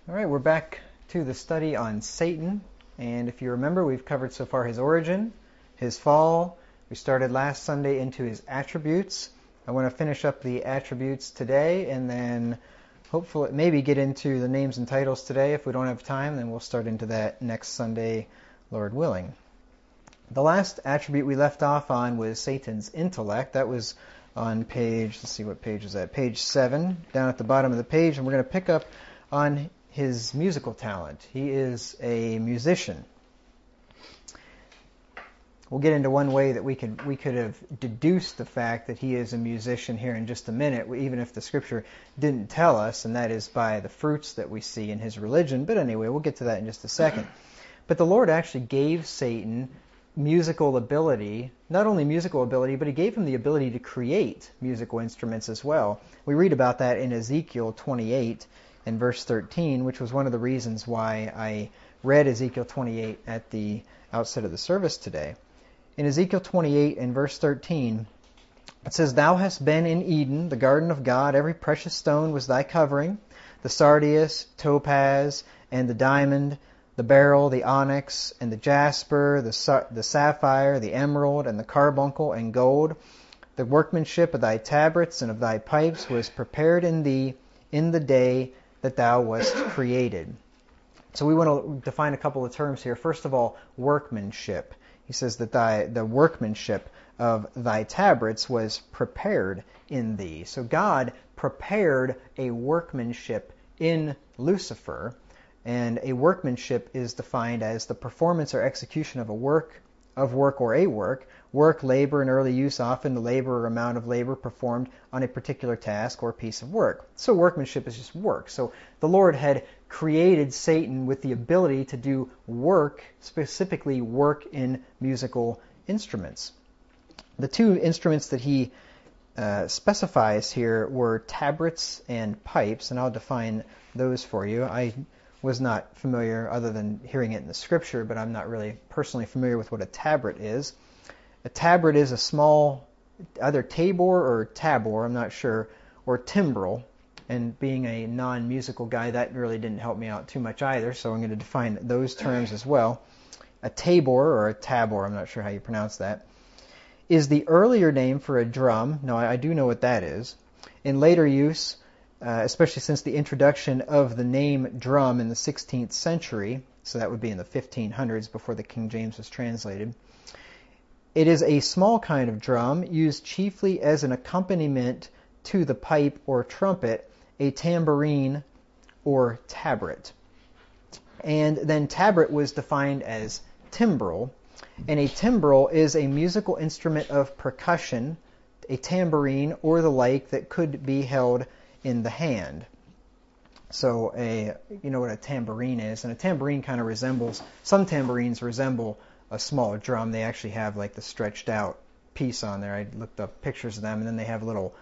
All right, we're back to the study on Satan. And if you remember, we've covered so far his origin, his fall. We started last Sunday into his attributes. I want to finish up the attributes today and then hopefully maybe get into the names and titles today. If we don't have time, then we'll start into that next Sunday, Lord willing. The last attribute we left off on was Satan's intellect. That was on page, let's see what page is that, page 7, down at the bottom of the page. And we're going to pick up on his musical talent. He is a musician. We'll get into one way that we could have deduced the fact that he is a musician here in just a minute, even if the scripture didn't tell us, and that is by the fruits that we see in his religion. But anyway, we'll get to that in just a second. But the Lord actually gave Satan musical ability, not only musical ability, but he gave him the ability to create musical instruments as well. We read about that in Ezekiel 28 and verse 13, which was one of the reasons why I read Ezekiel 28 at the outset of the service today. In Ezekiel 28 and verse 13, it says, "Thou hast been in Eden, the garden of God. Every precious stone was thy covering, the sardius, topaz, and the diamond, the beryl, the onyx, and the jasper, the sapphire, the emerald, and the carbuncle, and gold. The workmanship of thy tabrets and of thy pipes was prepared in thee in the day that thou wast created." So we want to define a couple of terms here. First of all, workmanship. He says that the workmanship of thy tabrets was prepared in thee. So God prepared a workmanship in Lucifer, and a workmanship is defined as the performance or execution of a work, or a work. Work, labor, in early use, often the labor or amount of labor performed on a particular task or piece of work. So workmanship is just work. So the Lord had created Satan with the ability to do work, specifically work in musical instruments. The two instruments that he specifies here were tabrets and pipes, and I'll define those for you. I was not familiar, other than hearing it in the scripture, but I'm not really personally familiar with what a tabret is. A tabret is a small, either tabor or tabor, I'm not sure, or timbrel. And being a non-musical guy, that really didn't help me out too much either, so I'm going to define those terms as well. A tabor, or a tabor, I'm not sure how you pronounce that, is the earlier name for a drum. No, I do know what that is. In later use, especially since the introduction of the name drum in the 16th century, so that would be in the 1500s before the King James was translated. It is a small kind of drum used chiefly as an accompaniment to the pipe or trumpet, a tambourine or tabret. And then tabret was defined as timbrel, and a timbrel is a musical instrument of percussion, a tambourine or the like that could be held in the hand. So you know what a tambourine is, and a tambourine kind of resembles, some tambourines resemble a small drum. They actually have like the stretched out piece on there. I looked up pictures of them, and then they have little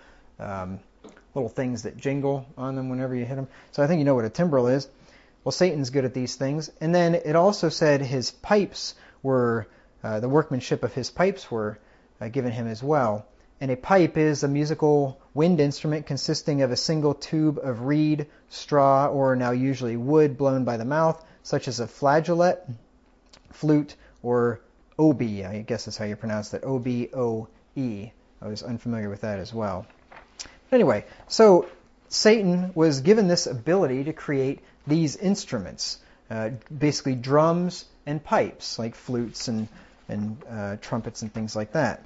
things that jingle on them whenever you hit them. So I think you know what a timbrel is. Well, Satan's good at these things. And then it also said his pipes were, the workmanship of his pipes were given him as well. And a pipe is a musical wind instrument consisting of a single tube of reed, straw, or now usually wood blown by the mouth, such as a flageolet, flute, or oboe. I guess that's how you pronounce that, O-B-O-E. I was unfamiliar with that as well. Anyway, so Satan was given this ability to create these instruments, basically drums and pipes, like flutes and trumpets and things like that.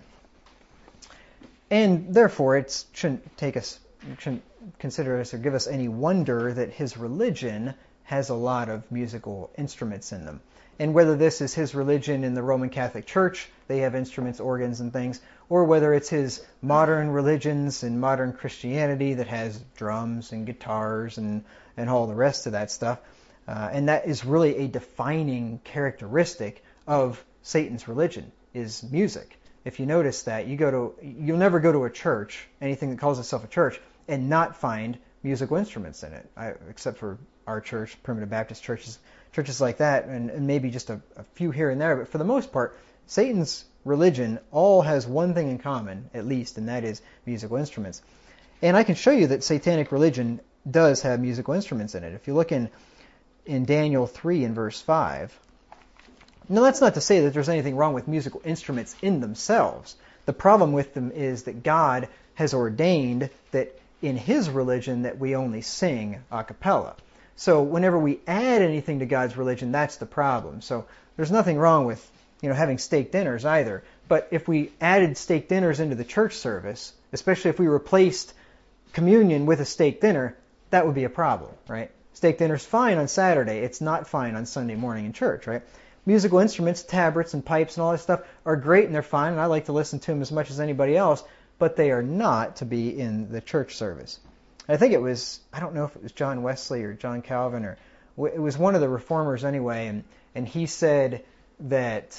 And therefore, it shouldn't consider us or give us any wonder that his religion has a lot of musical instruments in them. And whether this is his religion in the Roman Catholic Church, they have instruments, organs, and things, or whether it's his modern religions and modern Christianity that has drums and guitars and all the rest of that stuff. And that is really a defining characteristic of Satan's religion, is music. If you notice that, you'll never go to a church, anything that calls itself a church, and not find musical instruments in it, except for our church, Primitive Baptist churches like that, and maybe just a few here and there. But for the most part, Satan's religion all has one thing in common, at least, and that is musical instruments. And I can show you that satanic religion does have musical instruments in it. If you look in in Daniel 3 and verse 5. Now, that's not to say that there's anything wrong with musical instruments in themselves. The problem with them is that God has ordained that in His religion that we only sing a cappella. So whenever we add anything to God's religion, that's the problem. So there's nothing wrong with having steak dinners either. But if we added steak dinners into the church service, especially if we replaced communion with a steak dinner, that would be a problem, right? Steak dinner's fine on Saturday. It's not fine on Sunday morning in church, right? Musical instruments, tabrets and pipes and all that stuff are great and they're fine, and I like to listen to them as much as anybody else, but they are not to be in the church service. I think it was, I don't know if it was John Wesley or John Calvin, or it was one of the reformers anyway, and he said that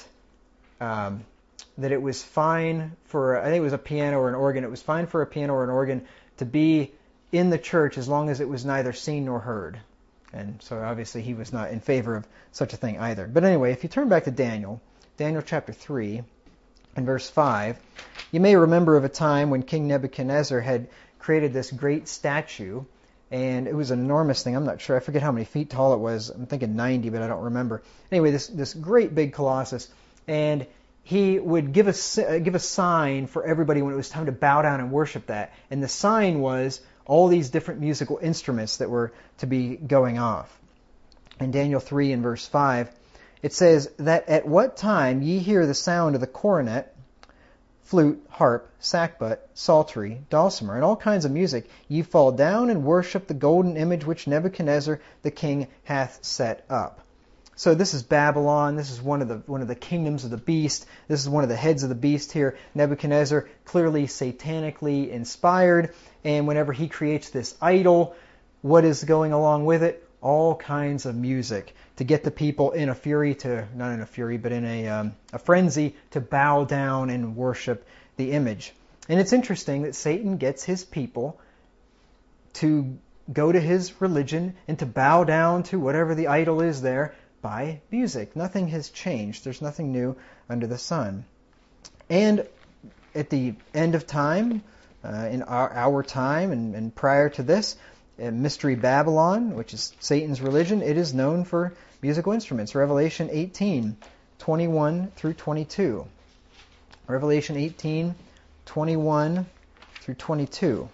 it was fine for, I think it was a piano or an organ, it was fine for a piano or an organ to be in the church as long as it was neither seen nor heard. And so obviously he was not in favor of such a thing either. But anyway, if you turn back to Daniel chapter 3 and verse 5, you may remember of a time when King Nebuchadnezzar had created this great statue, and it was an enormous thing. I'm not sure. I forget how many feet tall it was. I'm thinking 90, but I don't remember. Anyway, this great big colossus, and he would give a sign for everybody when it was time to bow down and worship that. And the sign was all these different musical instruments that were to be going off. In Daniel 3 and verse 5, it says that at what time ye hear the sound of the cornet, flute, harp, sackbut, psaltery, dulcimer, and all kinds of music, ye fall down and worship the golden image which Nebuchadnezzar the king hath set up. So this is Babylon. This is one of the kingdoms of the beast. This is one of the heads of the beast here. Nebuchadnezzar, clearly satanically inspired. And whenever he creates this idol, what is going along with it? All kinds of music to get the people in a fury not in a fury, but in a frenzy to bow down and worship the image. And it's interesting that Satan gets his people to go to his religion and to bow down to whatever the idol is there by music. Nothing has changed. There's nothing new under the sun. And at the end of time, in our time and prior to this, Mystery Babylon, which is Satan's religion, it is known for musical instruments. Revelation 18, 21 through 22. Revelation 18, 21 through 22.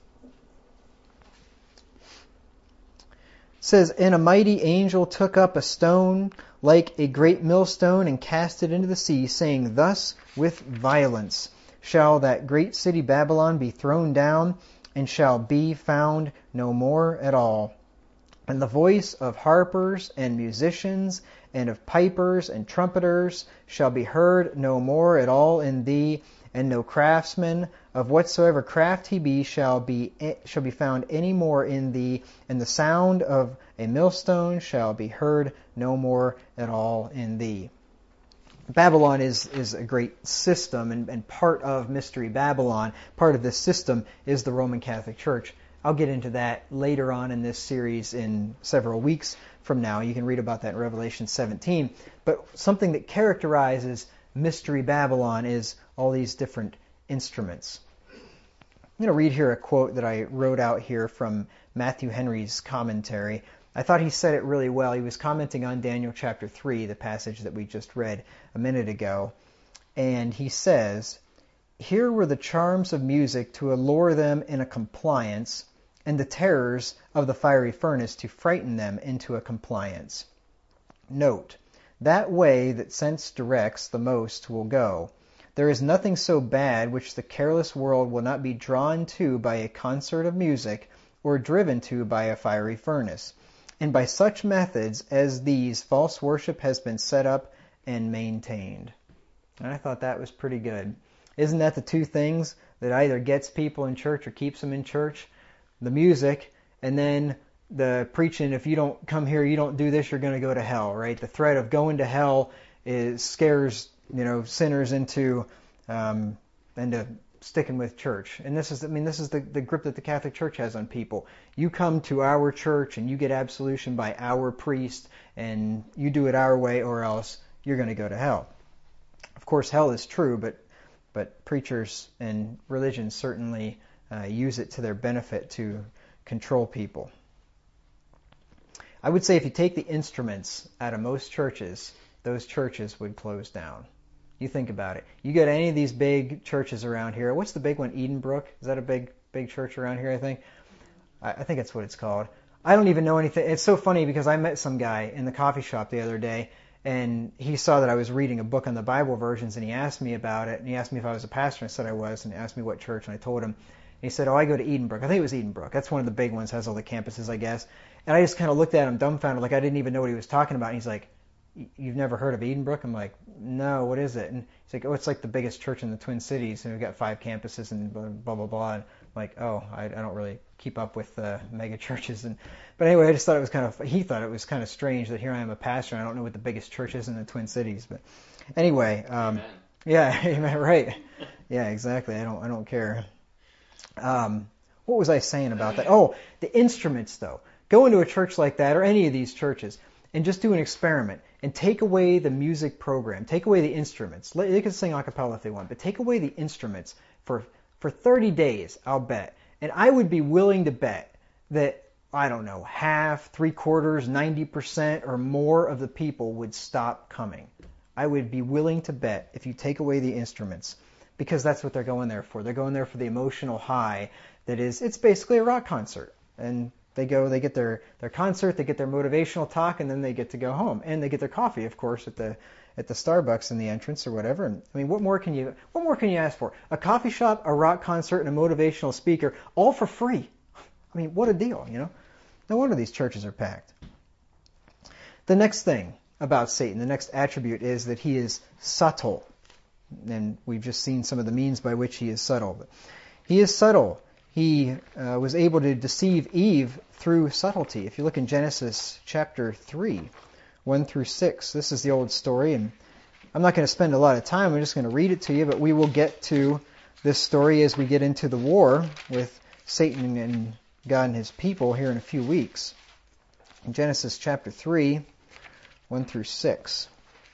It says, And a mighty angel took up a stone like a great millstone and cast it into the sea, saying, Thus with violence shall that great city Babylon be thrown down, and shall be found no more at all. And the voice of harpers and musicians, and of pipers and trumpeters, shall be heard no more at all in thee, and no craftsman of whatsoever craft he be shall be found any more in thee, and the sound of a millstone shall be heard no more at all in thee. Babylon is a great system, and part of Mystery Babylon, part of this system is the Roman Catholic Church. I'll get into that later on in this series in several weeks from now. You can read about that in Revelation 17. But something that characterizes Mystery Babylon is all these different instruments. I'm going to read here a quote that I wrote out here from Matthew Henry's commentary. I thought he said it really well. He was commenting on Daniel chapter 3, the passage that we just read a minute ago. And he says, Here were the charms of music to allure them in a compliance, and the terrors of the fiery furnace to frighten them into a compliance. Note, that way that sense directs the most will go. There is nothing so bad which the careless world will not be drawn to by a concert of music, or driven to by a fiery furnace. And by such methods as these, false worship has been set up and maintained. And I thought that was pretty good. Isn't that the two things that either gets people in church or keeps them in church? The music, and then the preaching, if you don't come here, you don't do this, you're going to go to hell, right? The threat of going to hell scares sinners into sticking with church. And this is the grip that the Catholic Church has on people. You come to our church and you get absolution by our priest, and you do it our way, or else you're going to go to hell. Of course, hell is true, but preachers and religions certainly use it to their benefit to control people. I would say if you take the instruments out of most churches, those churches would close down. You think about it. You get any of these big churches around here. What's the big one? Edenbrook? Is that a big church around here, I think? I think that's what it's called. I don't even know anything. It's so funny because I met some guy in the coffee shop the other day, and he saw that I was reading a book on the Bible versions, and he asked me about it, and he asked me if I was a pastor, and I said I was, and he asked me what church, and I told him. And he said, oh, I go to Edenbrook. I think it was Edenbrook. That's one of the big ones, has all the campuses, I guess. And I just kind of looked at him dumbfounded, like I didn't even know what he was talking about. And he's like, you've never heard of Edenbrook? I'm like, no, what is it? And he's like, oh, it's like the biggest church in the Twin Cities, and we've got 5 campuses and blah, blah, blah. And I'm like, oh, I don't really keep up with mega churches. But anyway, I just thought it was he thought it was kind of strange that here I am a pastor and I don't know what the biggest church is in the Twin Cities. But anyway, yeah, amen, right. Yeah, exactly. I don't care. What was I saying about that? Oh, the instruments, though. Go into a church like that or any of these churches and just do an experiment and take away the music program. Take away the instruments. They can sing a cappella if they want, but take away the instruments for 30 days, I'll bet. And I would be willing to bet that, I don't know, half, 3/4, 90% or more of the people would stop coming. I would be willing to bet if you take away the instruments, because that's what they're going there for. They're going there for the emotional high that is, it's basically a rock concert. And they get their concert, they get their motivational talk, and then they get to go home. And they get their coffee, of course, at the Starbucks in the entrance or whatever. And, I mean, what more can you ask for? A coffee shop, a rock concert, and a motivational speaker, all for free. I mean, what a deal, you know? No wonder these churches are packed. The next thing about Satan, the next attribute is that he is subtle. And we've just seen some of the means by which he is subtle. But he is subtle. He was able to deceive Eve through subtlety. If you look in Genesis chapter 3, 1 through 6, this is the old story, and I'm not going to spend a lot of time. I'm just going to read it to you, but we will get to this story as we get into the war with Satan and God and his people here in a few weeks. In Genesis chapter 3, 1 through 6.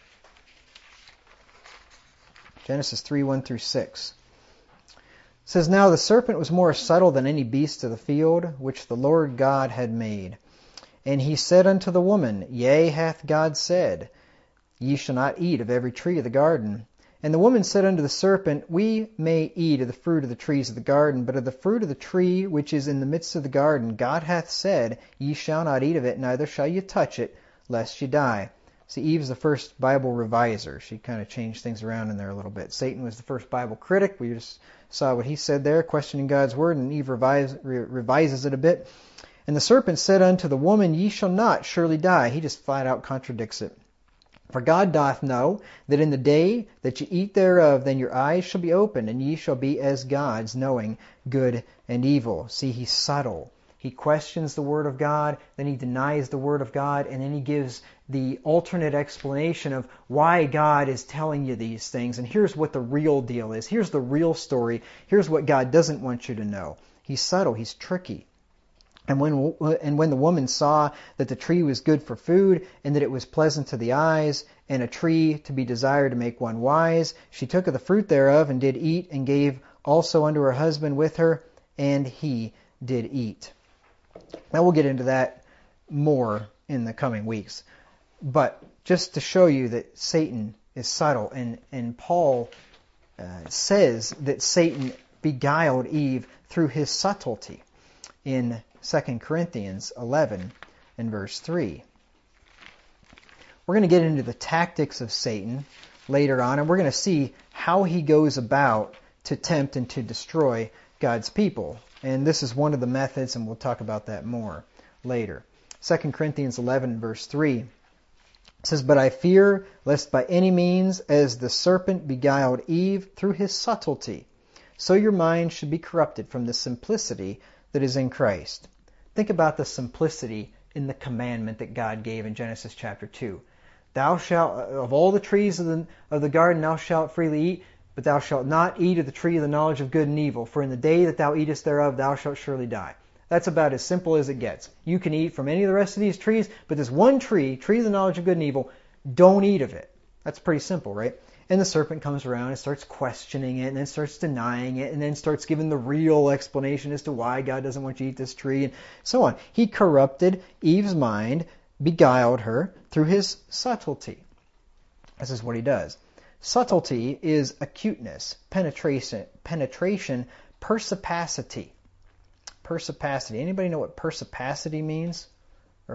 Genesis 3, 1 through 6. It says, Now the serpent was more subtle than any beast of the field, which the Lord God had made. And he said unto the woman, Yea, hath God said, Ye shall not eat of every tree of the garden. And the woman said unto the serpent, We may eat of the fruit of the trees of the garden, but of the fruit of the tree which is in the midst of the garden, God hath said, Ye shall not eat of it, neither shall ye touch it, lest ye die. See, Eve's the first Bible reviser. She kind of changed things around in there a little bit. Satan was the first Bible critic. We just saw what he said there, questioning God's word, and Eve revises it a bit. And the serpent said unto the woman, Ye shall not surely die. He just flat out contradicts it. For God doth know that in the day that ye eat thereof, then your eyes shall be opened, and ye shall be as gods, knowing good and evil. See, he's subtle. He questions the Word of God, then he denies the Word of God, and then he gives the alternate explanation of why God is telling you these things. And here's what the real deal is. Here's the real story. Here's what God doesn't want you to know. He's subtle. He's tricky. And when the woman saw that the tree was good for food, and that it was pleasant to the eyes, and a tree to be desired to make one wise, she took of the fruit thereof, and did eat, and gave also unto her husband with her, and he did eat. Now we'll get into that more in the coming weeks. But just to show you that Satan is subtle, and Paul says that Satan beguiled Eve through his subtlety in 2 Corinthians 11 and verse 3. We're going to get into the tactics of Satan later on, and we're going to see how he goes about to tempt and to destroy God's people. And this is one of the methods, and we'll talk about that more later. 2 Corinthians 11 verse 3 says, But I fear lest by any means, as the serpent beguiled Eve through his subtlety, so your mind should be corrupted from the simplicity that is in Christ. Think about the simplicity in the commandment that God gave in Genesis chapter 2. Thou shalt, of all the trees of the garden, thou shalt freely eat, but thou shalt not eat of the tree of the knowledge of good and evil, for in the day that thou eatest thereof, thou shalt surely die. That's about as simple as it gets. You can eat from any of the rest of these trees, but this one tree of the knowledge of good and evil, don't eat of it. That's pretty simple, right? And the serpent comes around and starts questioning it, and then starts denying it, and then starts giving the real explanation as to why God doesn't want you to eat this tree, and so on. He corrupted Eve's mind beguiled her through his subtlety. This is what he does. Subtlety is acuteness, penetration, perspicacity. Perspicacity. Anybody know what perspicacity means? Or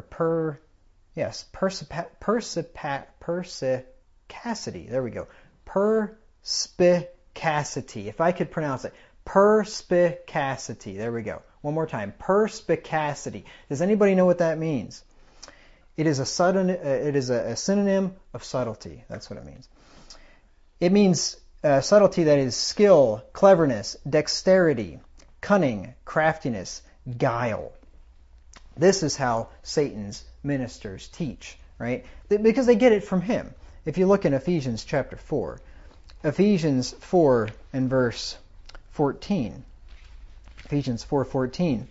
perspicacity. There we go. Perspicacity. If I could pronounce it. Perspicacity. There we go. One more time. Perspicacity. Does anybody know what that means? It is a synonym of subtlety. That's what it means. It means subtlety that is skill, cleverness, dexterity, cunning, craftiness, guile. This is how Satan's ministers teach, right? Because they get it from him. If you look in Ephesians chapter 4, Ephesians 4 and verse 14. Ephesians 4:14.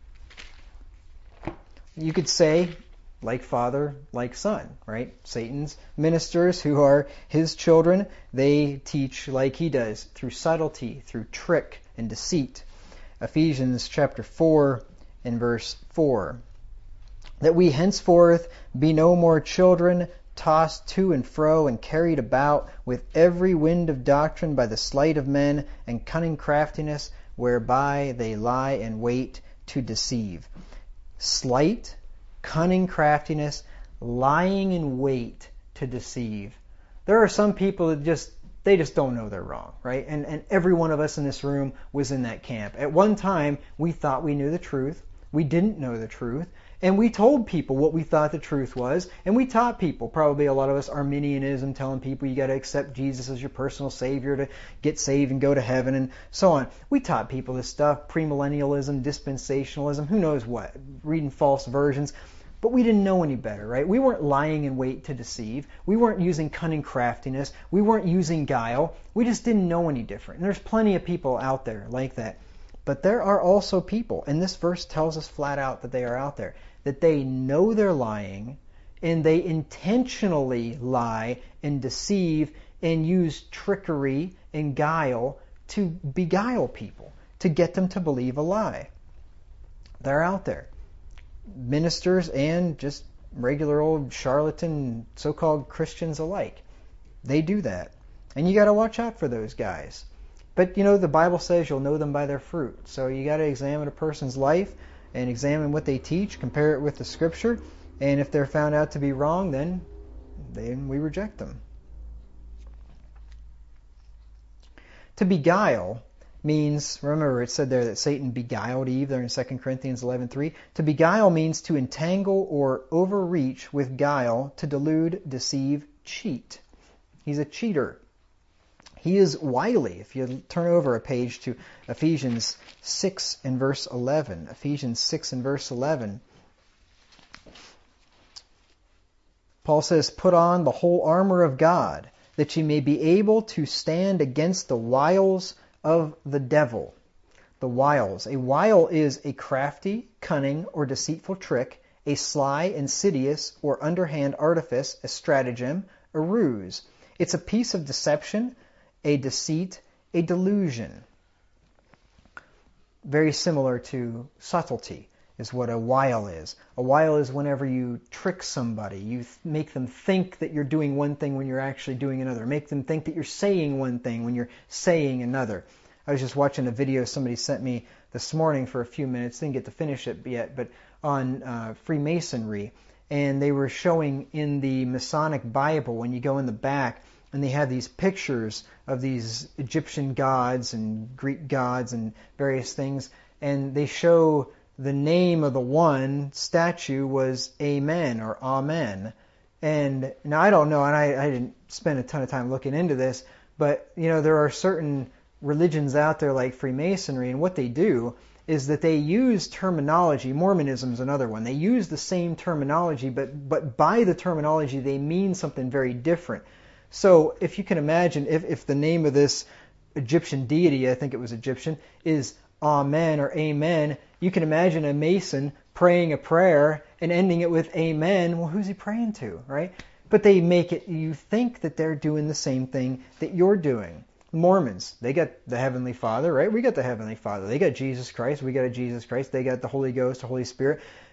You could say, like father, like son, right? Satan's ministers, who are his children, they teach like he does, through subtlety, through trick and deceit. Ephesians chapter 4 and verse 4. That we henceforth be no more children, tossed to and fro and carried about with every wind of doctrine by the sleight of men and cunning craftiness, whereby they lie in wait to deceive. Sleight, cunning craftiness, lying in wait to deceive. There are some people that just don't know they're wrong, right? And every one of us in this room was in that camp. At one time, we thought we knew the truth. We didn't know the truth. And we told people what we thought the truth was. And we taught people, probably a lot of us, Arminianism, telling people you got to accept Jesus as your personal Savior to get saved and go to heaven and so on. We taught people this stuff, premillennialism, dispensationalism, who knows what, reading false versions. But we didn't know any better, right? We weren't lying in wait to deceive. We weren't using cunning craftiness. We weren't using guile. We just didn't know any different. And there's plenty of people out there like that. But there are also people, and this verse tells us flat out that they are out there, that they know they're lying, and they intentionally lie and deceive and use trickery and guile to beguile people, to get them to believe a lie. They're out there. Ministers and just regular old charlatan so-called Christians alike. They do that. And you got to watch out for those guys. But, the Bible says you'll know them by their fruit. So you got to examine a person's life and examine what they teach, compare it with the Scripture, and if they're found out to be wrong, then we reject them. To beguile means, remember it said there that Satan beguiled Eve there in 2 Corinthians 11:3. To beguile means to entangle or overreach with guile, to delude, deceive, cheat. He's a cheater. He is wily. If you turn over a page to Ephesians 6 and verse 11. Ephesians 6 and verse 11. Paul says, put on the whole armor of God, that ye may be able to stand against the wiles of the devil. The wiles. A wile is a crafty, cunning, or deceitful trick, a sly, insidious, or underhand artifice, a stratagem, a ruse. It's a piece of deception, a deceit, a delusion. Very similar to subtlety is what a wile is. A wile is whenever you trick somebody. You make them think that you're doing one thing when you're actually doing another. Make them think that you're saying one thing when you're saying another. I was just watching a video somebody sent me this morning for a few minutes. Didn't get to finish it yet, but on Freemasonry. And they were showing in the Masonic Bible, when you go in the back, and they have these pictures of these Egyptian gods and Greek gods and various things. And they show the name of the one statue was Amen or Amen. And now I don't know, and I didn't spend a ton of time looking into this, but there are certain religions out there like Freemasonry, and what they do is that they use terminology. Mormonism is another one. They use the same terminology, but by the terminology they mean something very different. So if you can imagine, if the name of this Egyptian deity, I think it was Egyptian, is Amen or Amen, you can imagine a Mason praying a prayer and ending it with Amen. Well, who's he praying to, right? But they make it, you think that they're doing the same thing that you're doing. Mormons, they got the Heavenly Father, right? We got the Heavenly Father. They got Jesus Christ. We got a Jesus Christ. They got the Holy Ghost, the Holy Spirit.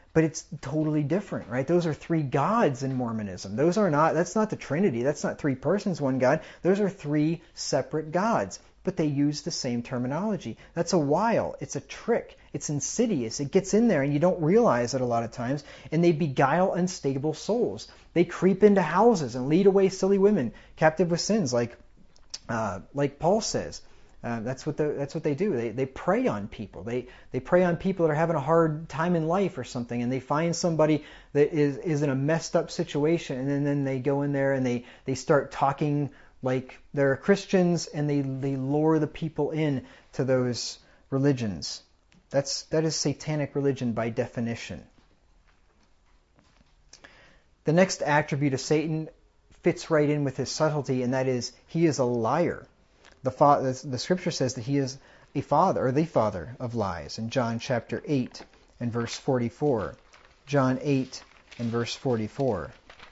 but it's totally different, right? Those are three gods in Mormonism. That's not the Trinity. That's not three persons, one God. Those are three separate gods, but they use the same terminology. That's a wile. It's a trick. It's insidious. It gets in there and you don't realize it a lot of times, and they beguile unstable souls. They creep into houses and lead away silly women captive with sins, like Paul says. That's what they do. They prey on people. They prey on people that are having a hard time in life or something, and they find somebody that is in a messed up situation, and then they go in there and they start talking like they're Christians, and they lure the people in to those religions. That is satanic religion by definition. The next attribute of Satan fits right in with his subtlety, and that is he is a liar. The scripture says that he is a father, or the father of lies, in John chapter 8 and verse 44. John 8 and verse 44.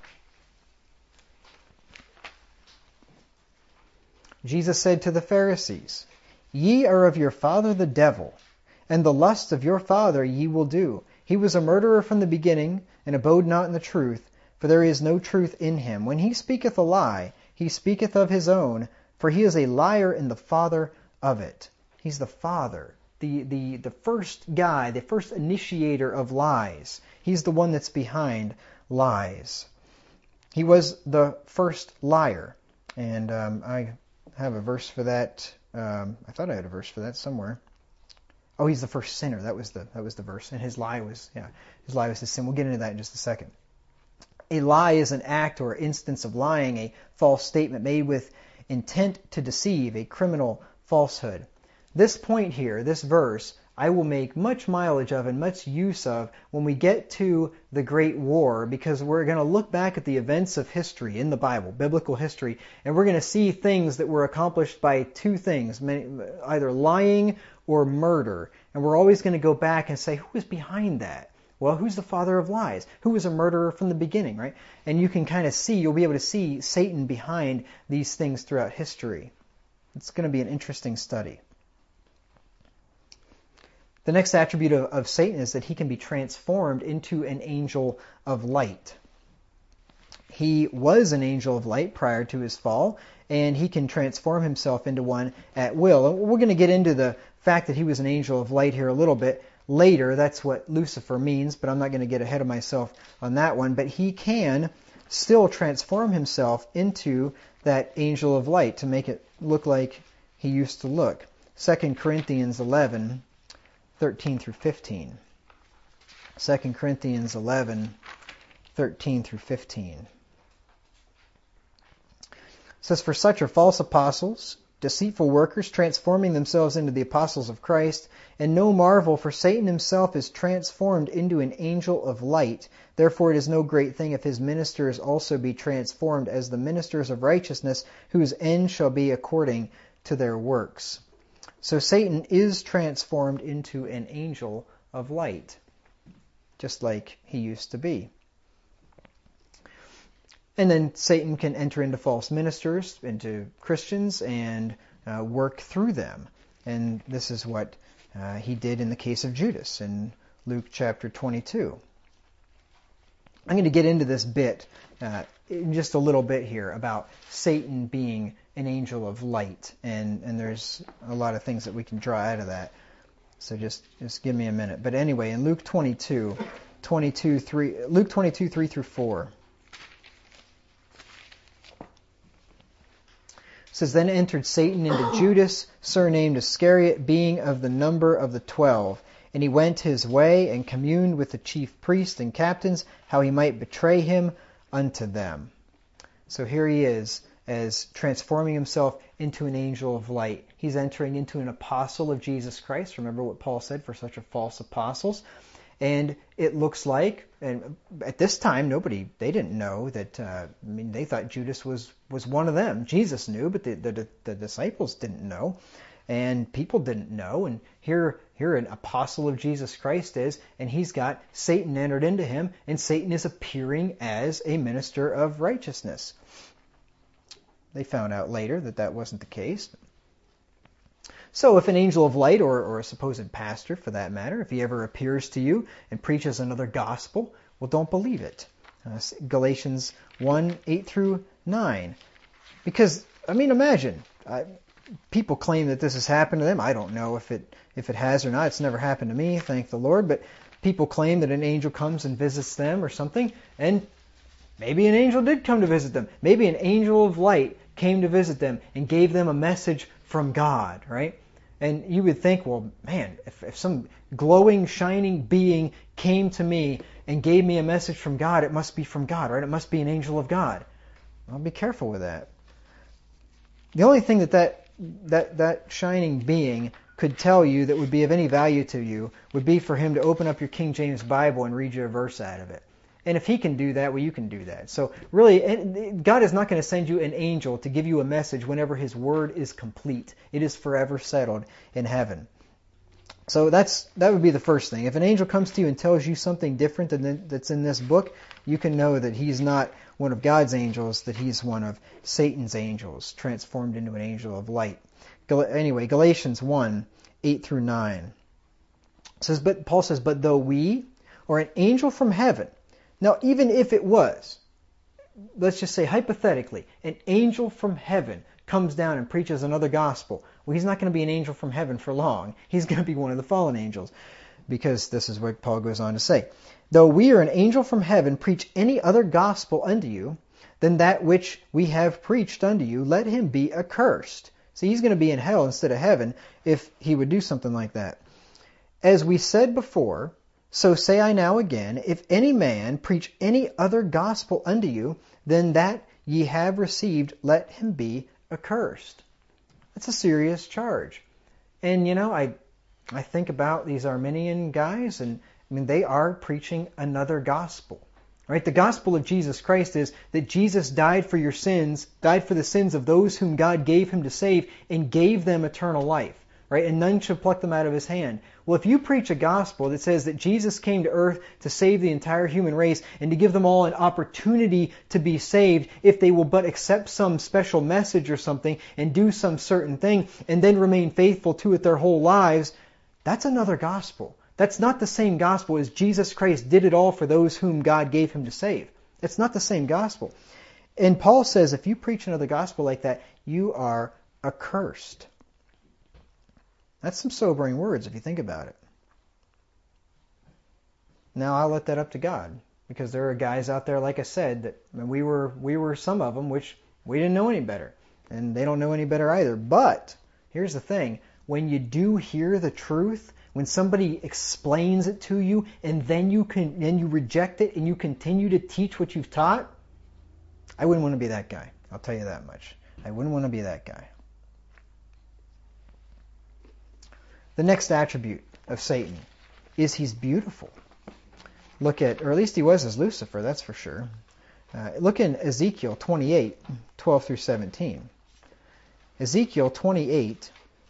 Jesus said to the Pharisees, "Ye are of your father the devil, and the lust of your father ye will do. He was a murderer from the beginning, and abode not in the truth, for there is no truth in him. When he speaketh a lie, he speaketh of his own, for he is a liar and the father of it." He's the father, the first guy, the first initiator of lies. He's the one that's behind lies. He was the first liar. And I have a verse for that. I thought I had a verse for that somewhere. Oh, he's the first sinner. That was the verse. And his lie was his sin. We'll get into that in just a second. A lie is an act or instance of lying, a false statement made with intent to deceive, a criminal falsehood. This point here, this verse, I will make much mileage of and much use of when we get to the Great War, because we're going to look back at the events of history in the Bible, biblical history, and we're going to see things that were accomplished by two things, either lying or murder. And we're always going to go back and say, who is behind that? Well, who's the father of lies? Who was a murderer from the beginning, right? And you can kind of see, you'll be able to see Satan behind these things throughout history. It's going to be an interesting study. The next attribute of Satan is that he can be transformed into an angel of light. He was an angel of light prior to his fall, and he can transform himself into one at will. And we're going to get into the fact that he was an angel of light here a little bit later. That's what Lucifer means, but I'm not going to get ahead of myself on that one. But he can still transform himself into that angel of light to make it look like he used to look. 2 Corinthians 11, 13 through 15. 2 Corinthians 11, 13 through 15. It says, "For such are false apostles, deceitful workers, transforming themselves into the apostles of Christ. And no marvel, for Satan himself is transformed into an angel of light. Therefore it is no great thing if his ministers also be transformed as the ministers of righteousness, whose end shall be according to their works." So Satan is transformed into an angel of light, just like he used to be. And then Satan can enter into false ministers, into Christians, and work through them. And this is what he did in the case of Judas in Luke chapter 22. I'm going to get into this bit in just a little bit here about Satan being an angel of light. And there's a lot of things that we can draw out of that. So just give me a minute. But anyway, in Luke 22, 3 through 4. It says, "Then entered Satan into Judas, surnamed Iscariot, being of the number of the 12. And he went his way and communed with the chief priests and captains, how he might betray him unto them." So here he is, as transforming himself into an angel of light. He's entering into an apostle of Jesus Christ. Remember what Paul said, for such are false apostles. And it looks like, and at this time, they didn't know that, they thought Judas was one of them. Jesus knew, but the disciples didn't know. And people didn't know. And here an apostle of Jesus Christ is, and he's got Satan entered into him, and Satan is appearing as a minister of righteousness. They found out later that wasn't the case. So if an angel of light, or a supposed pastor for that matter, if he ever appears to you and preaches another gospel, well, don't believe it. Galatians 1, 8 through 9. Because, I mean, imagine, people claim that this has happened to them. I don't know if it has or not. It's never happened to me, thank the Lord. But people claim that an angel comes and visits them or something, and maybe an angel did come to visit them. Maybe an angel of light came to visit them and gave them a message from God, right? And you would think, well, man, if some glowing, shining being came to me and gave me a message from God, it must be from God, right? It must be an angel of God. Well, be careful with that. The only thing that shining being could tell you that would be of any value to you would be for him to open up your King James Bible and read you a verse out of it. And if he can do that, well, you can do that. So really, God is not going to send you an angel to give you a message whenever his word is complete. It is forever settled in heaven. So that would be the first thing. If an angel comes to you and tells you something different than that's in this book, you can know that he's not one of God's angels, that he's one of Satan's angels, transformed into an angel of light. Anyway, Galatians 1, 8 through 9. Paul says, but though we, or an angel from heaven, now even if it was, let's just say hypothetically, an angel from heaven comes down and preaches another gospel, well, he's not going to be an angel from heaven for long. He's going to be one of the fallen angels, because this is what Paul goes on to say. Though we or an angel from heaven preach any other gospel unto you than that which we have preached unto you, let him be accursed. See, he's going to be in hell instead of heaven if he would do something like that. As we said before, so say I now again, if any man preach any other gospel unto you than that ye have received, let him be accursed. That's a serious charge. And, I think about these Arminian guys, and they are preaching another gospel. Right? The gospel of Jesus Christ is that Jesus died for your sins, died for the sins of those whom God gave him to save, and gave them eternal life. Right? And none should pluck them out of his hand. Well, if you preach a gospel that says that Jesus came to earth to save the entire human race and to give them all an opportunity to be saved if they will but accept some special message or something and do some certain thing and then remain faithful to it their whole lives, that's another gospel. That's not the same gospel as Jesus Christ did it all for those whom God gave him to save. It's not the same gospel. And Paul says if you preach another gospel like that, you are accursed. That's some sobering words if you think about it. Now I'll let that up to God, because there are guys out there, like I said, that we were some of them, which we didn't know any better, and they don't know any better either. But here's the thing: when you do hear the truth, when somebody explains it to you, and then you reject it and you continue to teach what you've taught, I wouldn't want to be that guy. I'll tell you that much. I wouldn't want to be that guy. The next attribute of Satan is he's beautiful. Look at, or at least he was as Lucifer, that's for sure. Look in Ezekiel 28, 12 through 17. Ezekiel 28,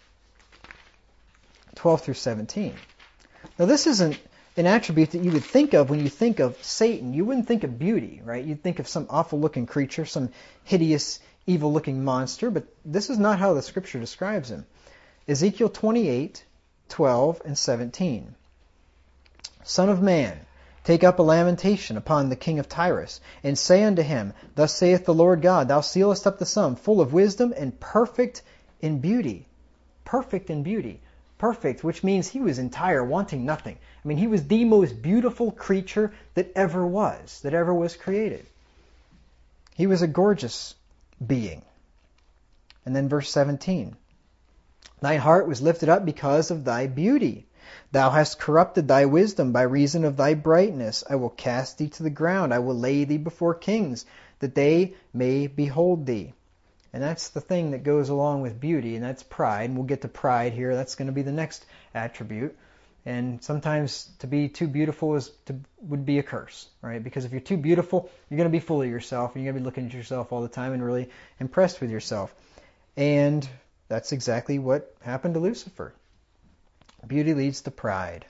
12 through 17. Now this isn't an attribute that you would think of when you think of Satan. You wouldn't think of beauty, right? You'd think of some awful looking creature, some hideous, evil looking monster, but this is not how the scripture describes him. Ezekiel 28, 12 and 17. Son of man, take up a lamentation upon the king of Tyrus, and say unto him, Thus saith the Lord God, Thou sealest up the sum, full of wisdom and perfect in beauty. Perfect in beauty. Perfect, which means he was entire, wanting nothing. He was the most beautiful creature that ever was created. He was a gorgeous being. And then verse 17. Thine heart was lifted up because of thy beauty. Thou hast corrupted thy wisdom by reason of thy brightness. I will cast thee to the ground. I will lay thee before kings, that they may behold thee. And that's the thing that goes along with beauty, and that's pride. And we'll get to pride here. That's going to be the next attribute. And sometimes to be too beautiful would be a curse, right? Because if you're too beautiful, you're going to be full of yourself, and you're going to be looking at yourself all the time and really impressed with yourself. And that's exactly what happened to Lucifer. Beauty leads to pride.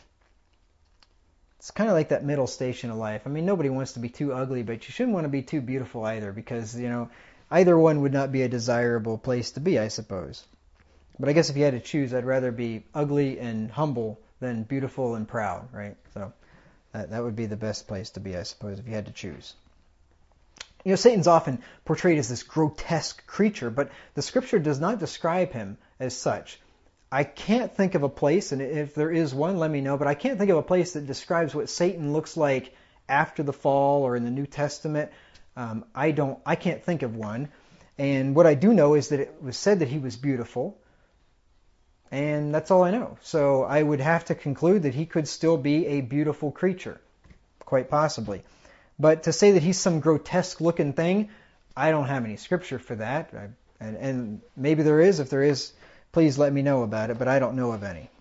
It's kind of like that middle station of life. Nobody wants to be too ugly, but you shouldn't want to be too beautiful either, because, either one would not be a desirable place to be, I suppose. But I guess if you had to choose, I'd rather be ugly and humble than beautiful and proud, right? So that would be the best place to be, I suppose, if you had to choose. You know, Satan's often portrayed as this grotesque creature, but the Scripture does not describe him as such. I can't think of a place, and if there is one, let me know, but I can't think of a place that describes what Satan looks like after the fall or in the New Testament. I can't think of one. And what I do know is that it was said that he was beautiful, and that's all I know. So I would have to conclude that he could still be a beautiful creature, quite possibly. But to say that he's some grotesque-looking thing, I don't have any scripture for that. And maybe there is. If there is, please let me know about it, but I don't know of any.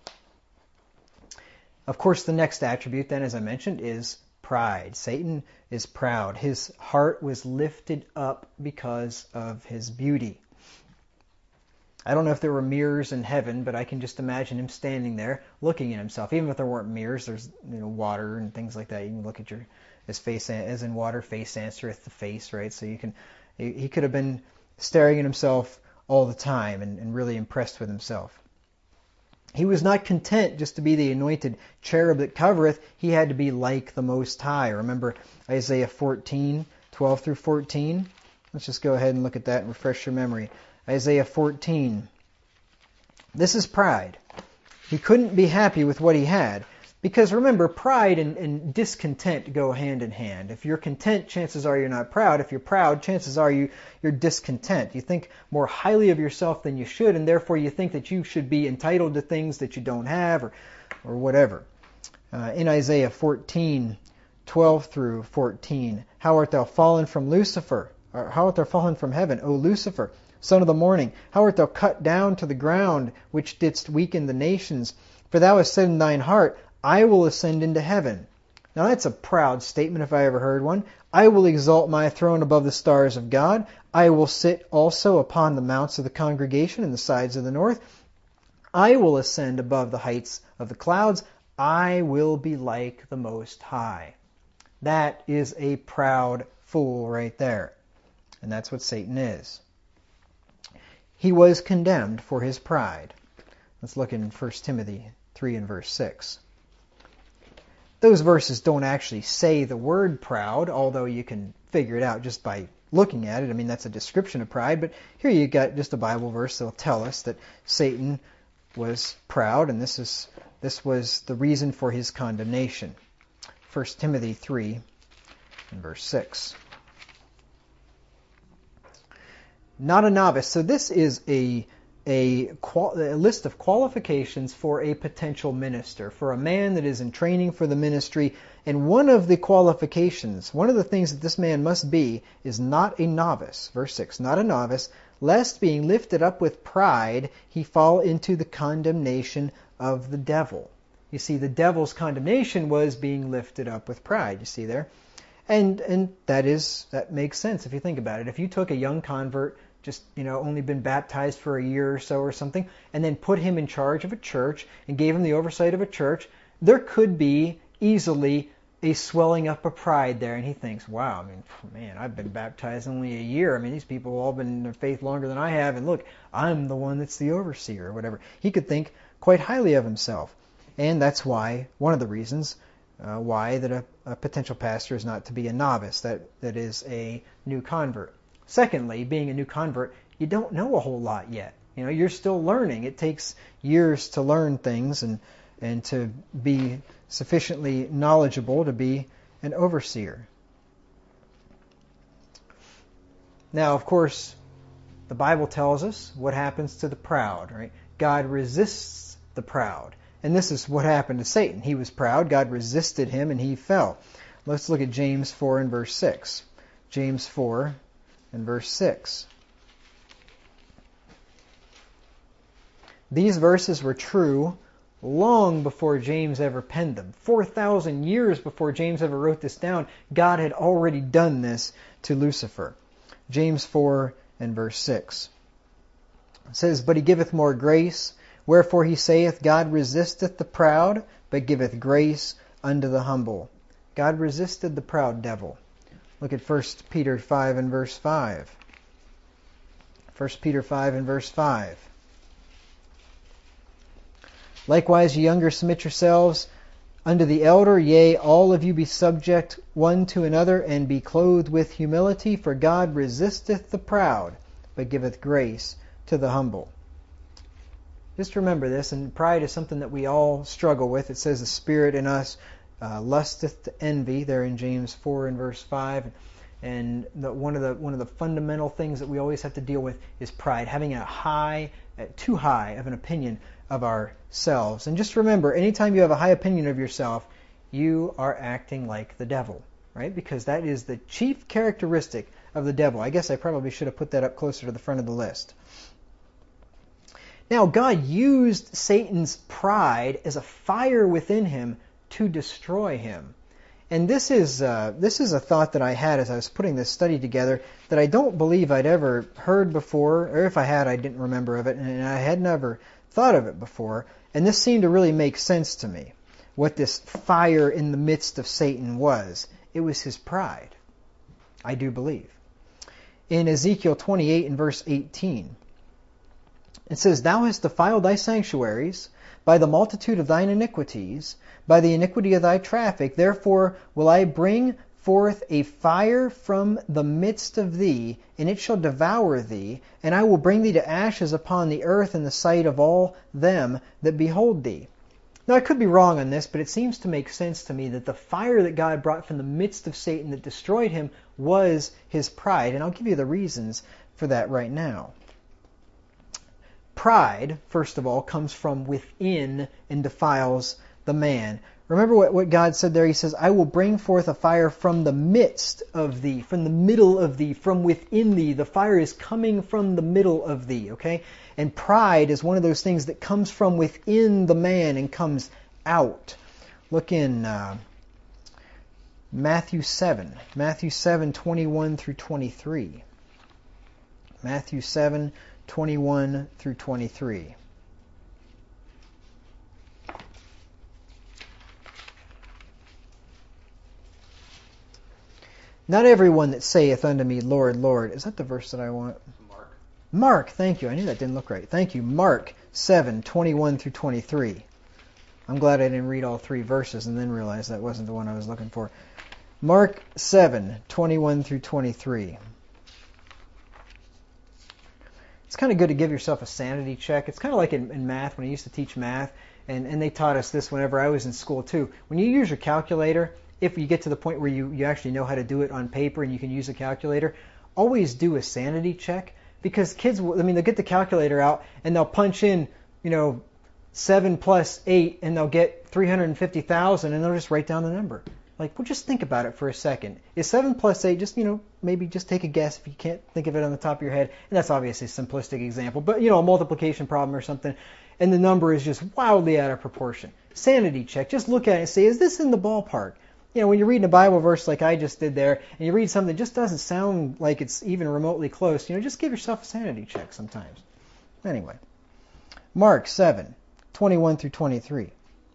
Of course, the next attribute then, as I mentioned, is pride. Satan is proud. His heart was lifted up because of his beauty. I don't know if there were mirrors in heaven, but I can just imagine him standing there looking at himself. Even if there weren't mirrors, there's water and things like that. You can look at his face, as in water, face answereth the face, right? So he could have been staring at himself all the time and really impressed with himself. He was not content just to be the anointed cherub that covereth. He had to be like the Most High. Remember Isaiah 14, 12 through 14? Let's just go ahead and look at that and refresh your memory. Isaiah 14. This is pride. He couldn't be happy with what he had. Because remember, pride and discontent go hand in hand. If you're content, chances are you're not proud. If you're proud, chances are you're discontent. You think more highly of yourself than you should, and therefore you think that you should be entitled to things that you don't have, or whatever. In Isaiah 14, 12 through 14, how art thou fallen from Lucifer? Or how art thou fallen from heaven, O Lucifer, son of the morning? How art thou cut down to the ground, which didst weaken the nations? For thou hast said in thine heart, I will ascend into heaven. Now that's a proud statement if I ever heard one. I will exalt my throne above the stars of God. I will sit also upon the mounts of the congregation in the sides of the north. I will ascend above the heights of the clouds. I will be like the Most High. That is a proud fool right there. And that's what Satan is. He was condemned for his pride. Let's look in 1 Timothy 3 and verse 6. Those verses don't actually say the word proud, although you can figure it out just by looking at it. I mean, that's a description of pride, but here you got just a Bible verse that'll tell us that Satan was proud, and this was the reason for his condemnation. 1 Timothy 3 and verse 6. Not a novice. So this is a list of qualifications for a potential minister, for a man that is in training for the ministry. And one of the qualifications, one of the things that this man must be, is not a novice. Verse 6, not a novice, lest being lifted up with pride, he fall into the condemnation of the devil. You see, the devil's condemnation was being lifted up with pride. You see there? And that makes sense if you think about it. If you took a young convert, just, only been baptized for a year or so or something, and then put him in charge of a church and gave him the oversight of a church, there could be easily a swelling up of pride there. And he thinks, wow, I've been baptized only a year. These people have all been in their faith longer than I have, and look, I'm the one that's the overseer or whatever. He could think quite highly of himself. And that's why, one of the reasons why that a potential pastor is not to be a novice, that is a new convert. Secondly, being a new convert, you don't know a whole lot yet. You're still learning. It takes years to learn things and to be sufficiently knowledgeable to be an overseer. Now, of course, the Bible tells us what happens to the proud, right? God resists the proud. And this is what happened to Satan. He was proud. God resisted him and he fell. Let's look at James 4 and verse 6. James 4 and verse 6. These verses were true long before James ever penned them. 4,000 years before James ever wrote this down, God had already done this to Lucifer. James 4 and verse 6. It says, But he giveth more grace, wherefore he saith, God resisteth the proud, but giveth grace unto the humble. God resisted the proud devil. Look at 1 Peter 5 and verse 5. 1 Peter 5 and verse 5. Likewise, ye younger, submit yourselves unto the elder. Yea, all of you be subject one to another, and be clothed with humility. For God resisteth the proud, but giveth grace to the humble. Just remember this, and pride is something that we all struggle with. It says the spirit in us lusteth to envy, there in James 4 and verse 5. And one of the fundamental things that we always have to deal with is pride, having too high of an opinion of ourselves. And just remember, anytime you have a high opinion of yourself, you are acting like the devil, right? Because that is the chief characteristic of the devil. I guess I probably should have put that up closer to the front of the list. Now, God used Satan's pride as a fire within him to destroy him. And this is a thought that I had as I was putting this study together that I don't believe I'd ever heard before, or if I had, I didn't remember of it, and I had never thought of it before. And this seemed to really make sense to me, what this fire in the midst of Satan was. It was his pride, I do believe. In Ezekiel 28 and verse 18, it says, Thou hast defiled thy sanctuaries by the multitude of thine iniquities, by the iniquity of thy traffic. Therefore will I bring forth a fire from the midst of thee, and it shall devour thee, and I will bring thee to ashes upon the earth in the sight of all them that behold thee. Now, I could be wrong on this, but it seems to make sense to me that the fire that God brought from the midst of Satan that destroyed him was his pride, and I'll give you the reasons for that right now. Pride, first of all, comes from within and defiles the man. Remember what God said there? He says, I will bring forth a fire from the midst of thee, from the middle of thee, from within thee. The fire is coming from the middle of thee, okay? And pride is one of those things that comes from within the man and comes out. Look in Matthew 7, 21 through 23. Matthew 7, 21 through 23. Not everyone that saith unto me, Lord, Lord. Is that the verse that I want? Mark, thank you. I knew that didn't look right. Thank you. Mark 7, 21 through 23. I'm glad I didn't read all three verses and then realize that wasn't the one I was looking for. Mark 7, 21 through 23. It's kind of good to give yourself a sanity check. It's kind of like in math, when I used to teach math, and they taught us this whenever I was in school too. When you use your calculator, if you get to the point where you actually know how to do it on paper and you can use a calculator, always do a sanity check, because kids will, they'll get the calculator out and they'll punch in, 7 plus 8 and they'll get 350,000 and they'll just write down the number. Like, well, just think about it for a second. Is 7 plus 8, just, maybe just take a guess if you can't think of it on the top of your head. And that's obviously a simplistic example, but, a multiplication problem or something, and the number is just wildly out of proportion. Sanity check. Just look at it and say, is this in the ballpark? When you're reading a Bible verse like I just did there, and you read something that just doesn't sound like it's even remotely close, just give yourself a sanity check sometimes. Anyway, Mark 7, 21 through 23.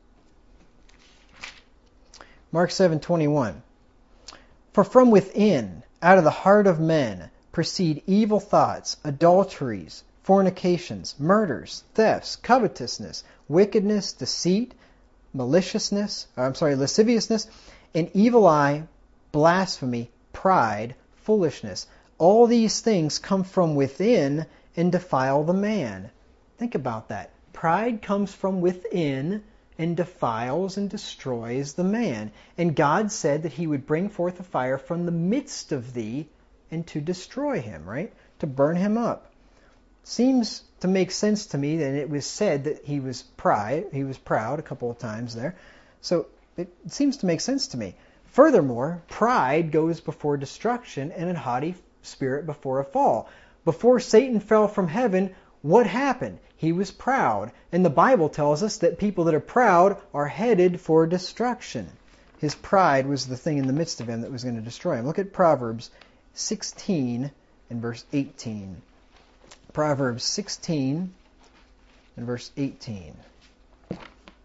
Mark 7:21. For from within, out of the heart of men, proceed evil thoughts, adulteries, fornications, murders, thefts, covetousness, wickedness, deceit, lasciviousness, an evil eye, blasphemy, pride, foolishness. All these things come from within and defile the man. Think about that. Pride comes from within and defiles and destroys the man. And God said that he would bring forth a fire from the midst of thee and to destroy him, right? To burn him up. Seems to make sense to me that it was said that he was proud a couple of times there. So it seems to make sense to me. Furthermore, pride goes before destruction and a haughty spirit before a fall. Before Satan fell from heaven, what happened? He was proud. And the Bible tells us that people that are proud are headed for destruction. His pride was the thing in the midst of him that was going to destroy him. Look at Proverbs 16 and verse 18. Proverbs 16 and verse 18. It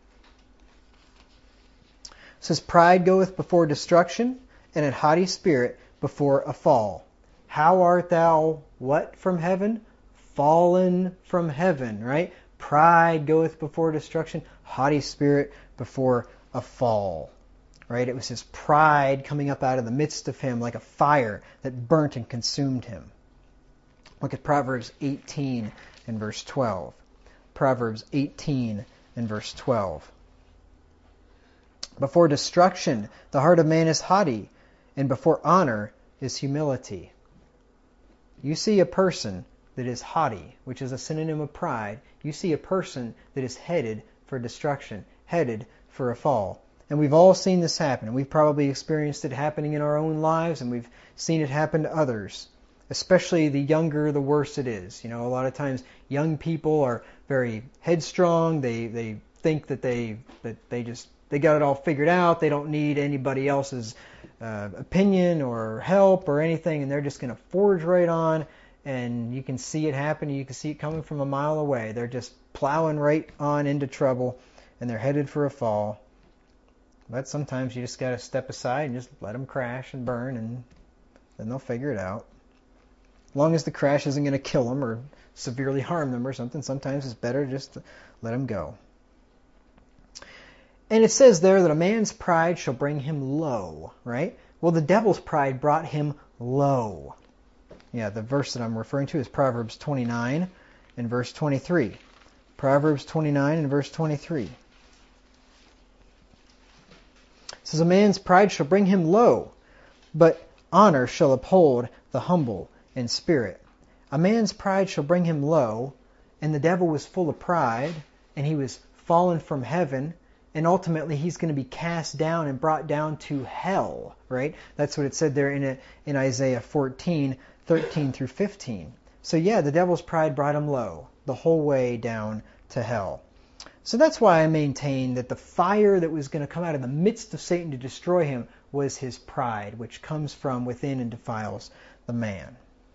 says, Pride goeth before destruction, and an haughty spirit before a fall. How art thou, what from heaven? Fallen from heaven, right? Pride goeth before destruction, haughty spirit before a fall. Right? It was his pride coming up out of the midst of him like a fire that burnt and consumed him. Look at Proverbs 18 and verse 12. Proverbs 18 and verse 12. Before destruction, the heart of man is haughty, and before honor is humility. You see a person that is haughty, which is a synonym of pride. You see a person that is headed for destruction, headed for a fall. And we've all seen this happen. We've probably experienced it happening in our own lives, and we've seen it happen to others. Especially the younger, the worse it is. You know, a lot of times young people are very headstrong. They think that they got it all figured out. They don't need anybody else's opinion or help or anything, and they're just going to forge right on. And you can see it happen. You can see it coming from a mile away. They're just plowing right on into trouble, and they're headed for a fall. But sometimes you just got to step aside and just let them crash and burn, and then they'll figure it out. As long as the crash isn't going to kill them or severely harm them or something, sometimes it's better just to let them go. And it says there that a man's pride shall bring him low, right? Well, the devil's pride brought him low. Yeah, the verse that I'm referring to is Proverbs 29 and verse 23. Proverbs 29 and verse 23. It says, a man's pride shall bring him low, but honor shall uphold the humble in spirit. A man's pride shall bring him low, and the devil was full of pride, and he was fallen from heaven, and ultimately he's going to be cast down and brought down to hell, right? That's what it said there in Isaiah 14, 13 through 15. So yeah, the devil's pride brought him low, the whole way down to hell. So that's why I maintain that the fire that was going to come out of the midst of Satan to destroy him was his pride, which comes from within and defiles the man.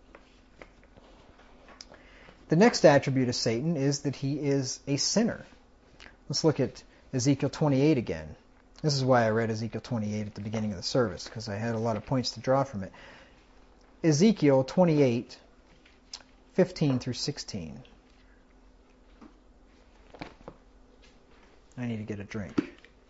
The next attribute of Satan is that he is a sinner. Let's look at Ezekiel 28 again. This is why I read Ezekiel 28 at the beginning of the service, because I had a lot of points to draw from it. Ezekiel 28, 15 through 16. I need to get a drink.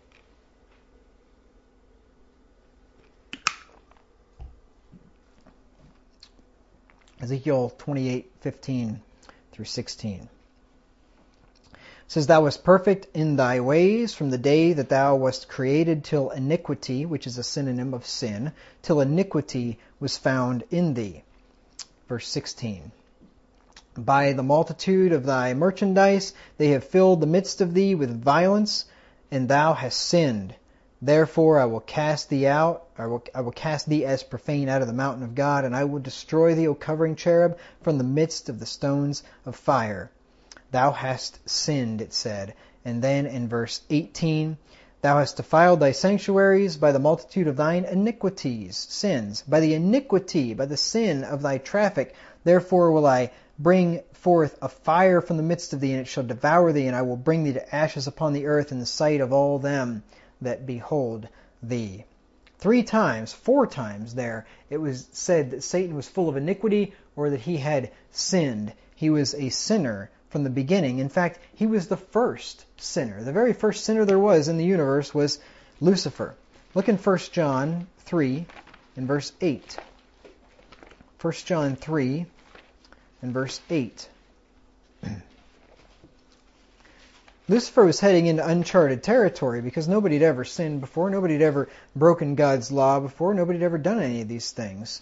Ezekiel 28, 15 through 16. It says, thou wast perfect in thy ways from the day that thou wast created till iniquity, which is a synonym of sin, till iniquity was found in thee. Verse 16. By the multitude of thy merchandise they have filled the midst of thee with violence, and thou hast sinned. Therefore I will cast thee out, I will cast thee as profane out of the mountain of God, and I will destroy thee, O covering cherub, from the midst of the stones of fire. Thou hast sinned, it said. And then in verse 18, thou hast defiled thy sanctuaries by the multitude of thine iniquities, sins, by the iniquity, by the sin of thy traffic. Therefore will I bring forth a fire from the midst of thee, and it shall devour thee, and I will bring thee to ashes upon the earth in the sight of all them that behold thee. 4 times there, it was said that Satan was full of iniquity, or that he had sinned. He was a sinner from the beginning. In fact, he was the first sinner. The very first sinner there was in the universe was Lucifer. Look in 1 John 3 and verse 8. 1 John 3 and verse 8. Lucifer was heading into uncharted territory because nobody had ever sinned before. Nobody had ever broken God's law before. Nobody had ever done any of these things.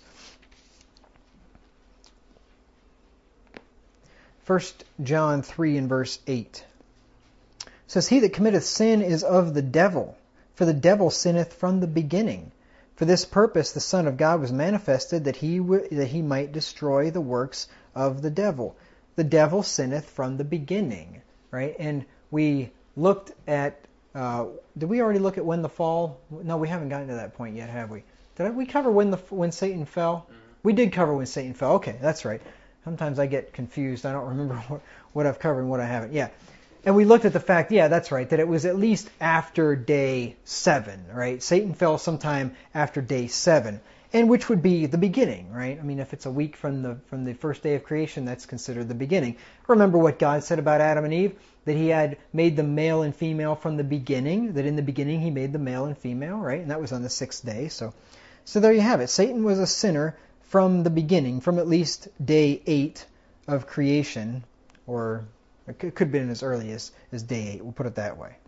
1 John 3 and verse 8 says, he that committeth sin is of the devil, for the devil sinneth from the beginning. For this purpose the Son of God was manifested, that he might destroy the works of the devil. The devil sinneth from the beginning, right? And we looked at, did we already look at when the fall? No, we haven't gotten to that point yet, have we? Did we cover when Satan fell? Mm-hmm. We did cover when Satan fell. Okay, that's right. Sometimes I get confused. I don't remember what I've covered and what I haven't. Yeah. And we looked at the fact, yeah, that's right, that it was at least after day 7, right? Satan fell sometime after day 7. and which would be the beginning, right? I mean, if it's a week from the first day of creation, that's considered the beginning. Remember what God said about Adam and Eve, that he had made them male and female from the beginning, that in the beginning he made them male and female, right? And that was on the sixth day. So there you have it. Satan was a sinner from the beginning, from at least day 8 of creation, or it could have been as early as day 8. We'll put it that way.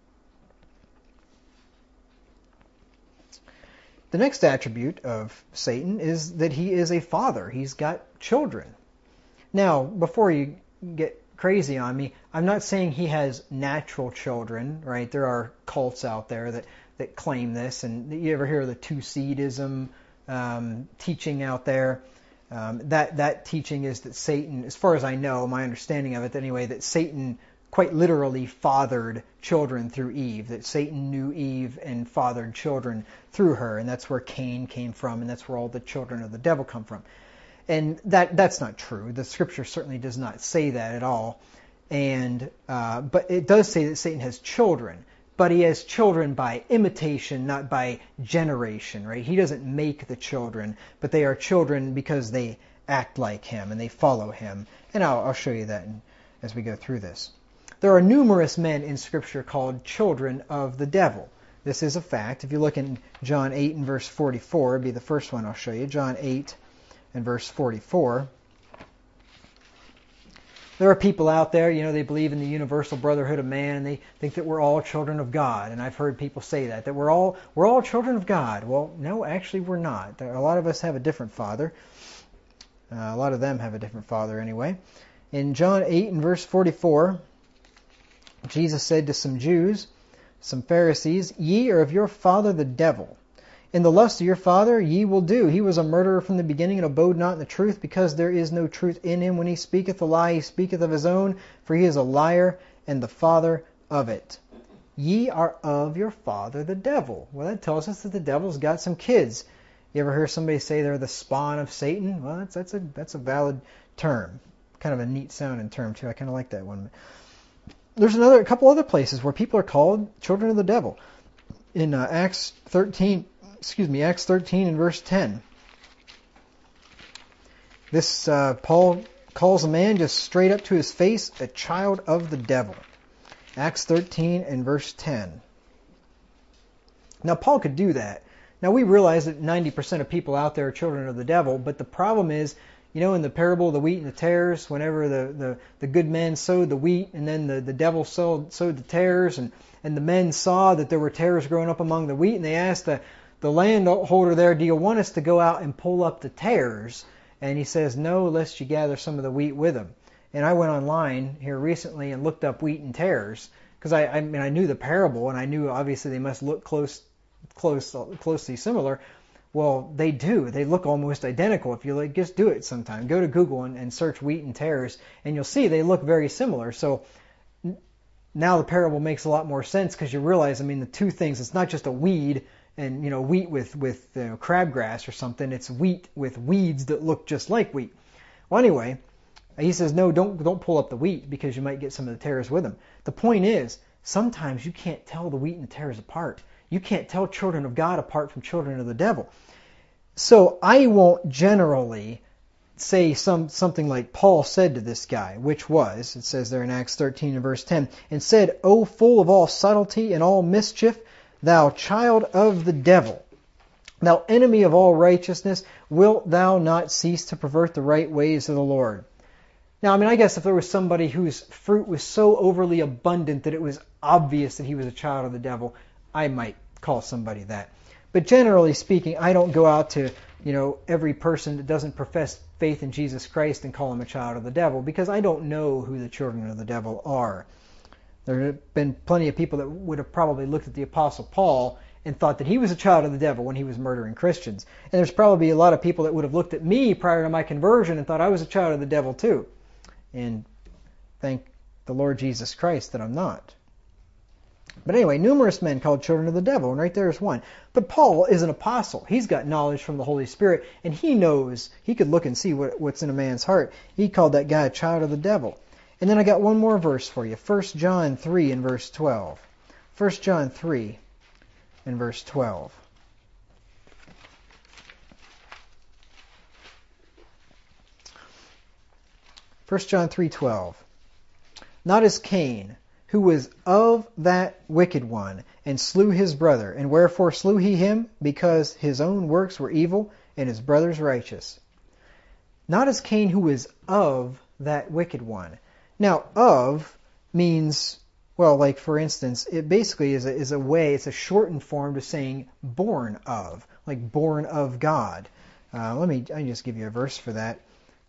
The next attribute of Satan is that he is a father. He's got children. Now, before you get crazy on me, I'm not saying he has natural children, right? There are cults out there that claim this, and you ever hear of the two-seedism teaching out there? That teaching is that Satan, as far as I know, my understanding of it anyway, that Satan quite literally fathered children through Eve, that Satan knew Eve and fathered children through her, and that's where Cain came from, and that's where all the children of the devil come from. And that's not true. The scripture certainly does not say that at all. And but it does say that Satan has children, but he has children by imitation, not by generation, right? He doesn't make the children, but they are children because they act like him and they follow him. And I'll show you that as we go through this. There are numerous men in Scripture called children of the devil. This is a fact. If you look in John 8 and verse 44, it'll be the first one I'll show you. John 8 and verse 44. There are people out there, they believe in the universal brotherhood of man, and they think that we're all children of God. And I've heard people say that we're all children of God. Well, no, actually we're not. A lot of us have a different father. A lot of them have a different father anyway. In John 8 and verse 44, Jesus said to some Jews, some Pharisees, "Ye are of your father the devil. In the lust of your father ye will do. He was a murderer from the beginning, and abode not in the truth, because there is no truth in him. When he speaketh a lie, he speaketh of his own, for he is a liar and the father of it." Ye are of your father the devil. Well, that tells us that the devil's got some kids. You ever hear somebody say they're the spawn of Satan? Well, that's a valid term. Kind of a neat sounding term too. I kind of like that one. There's a couple other places where people are called children of the devil. In Acts 13 and verse 10. This Paul calls a man just straight up to his face a child of the devil. Acts 13 and verse 10. Now Paul could do that. Now we realize that 90% of people out there are children of the devil, but the problem is, in the parable of the wheat and the tares, whenever the good men sowed the wheat and then the devil sowed the tares, and the men saw that there were tares growing up among the wheat, and they asked the landholder there, "Do you want us to go out and pull up the tares?" And he says, "No, lest you gather some of the wheat with them." And I went online here recently and looked up wheat and tares, because I knew the parable, and I knew obviously they must look closely similar. Well, they do. They look almost identical. If you just do it sometime. Go to Google and search wheat and tares, and you'll see they look very similar. So now the parable makes a lot more sense, because you realize, the two things, it's not just a weed and, wheat with crabgrass or something. It's wheat with weeds that look just like wheat. Well, anyway, he says, no, don't pull up the wheat, because you might get some of the tares with them. The point is, sometimes you can't tell the wheat and the tares apart. You can't tell children of God apart from children of the devil. So I won't generally say something like Paul said to this guy, which was, it says there in Acts 13 and verse 10, and said, "O full of all subtlety and all mischief, thou child of the devil, thou enemy of all righteousness, wilt thou not cease to pervert the right ways of the Lord?" Now, I guess if there was somebody whose fruit was so overly abundant that it was obvious that he was a child of the devil, I might call somebody that. But generally speaking, I don't go out to, every person that doesn't profess faith in Jesus Christ and call him a child of the devil, because I don't know who the children of the devil are. There have been plenty of people that would have probably looked at the Apostle Paul and thought that he was a child of the devil when he was murdering Christians. And there's probably a lot of people that would have looked at me prior to my conversion and thought I was a child of the devil too. And thank the Lord Jesus Christ that I'm not. But anyway, numerous men called children of the devil, and right there is one. But Paul is an apostle. He's got knowledge from the Holy Spirit, and he knows, he could look and see what's in a man's heart. He called that guy a child of the devil. And then I got one more verse for you, 1 John 3 and verse 12. 1 John 3 and verse 12. 1 John 3:12. Not as Cain, who was of that wicked one, and slew his brother. And wherefore slew he him? Because his own works were evil, and his brother's righteous. Not as Cain, who was of that wicked one. Now, of means, well, like for instance, it basically is a way, it's a shortened form to saying born of, like born of God. I just give you a verse for that.